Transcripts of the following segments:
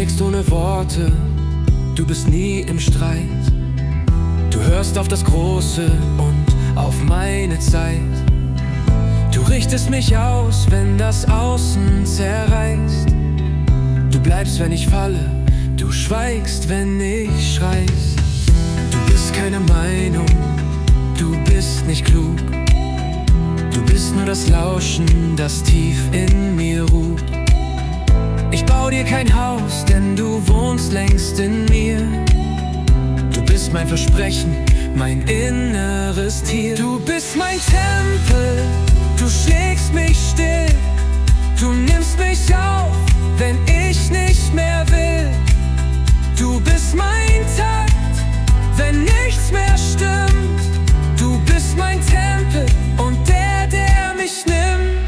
schweigst ohne Worte, du bist nie im Streit. Du hörst auf das Große und auf meine Zeit. Du richtest mich aus, wenn das Außen zerreißt. Du bleibst, wenn ich falle, du schweigst, wenn ich schreist. Du bist keine Meinung, du bist nicht klug. Du bist nur das Lauschen, das tief in mir ruht. Ich bau dir kein Haus, denn du wohnst längst in mir. Du bist mein Versprechen, mein inneres Tier. Du bist mein Tempel, du schlägst mich still. Du nimmst mich auf, wenn ich nicht mehr will. Du bist mein Takt, wenn nichts mehr stimmt. Du bist mein Tempel und der mich nimmt.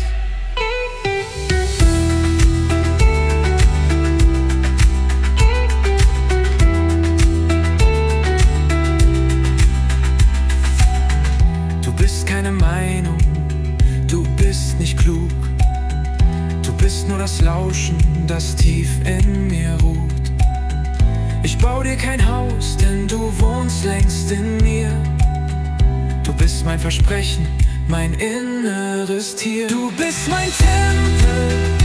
Du bist keine Meinung, du bist nicht klug. Du bist nur das Lauschen, das tief in mir ruht. Ich bau dir kein Haus, denn du wohnst längst in mir. Du bist mein Versprechen, mein inneres Tier. Du bist mein Tempel,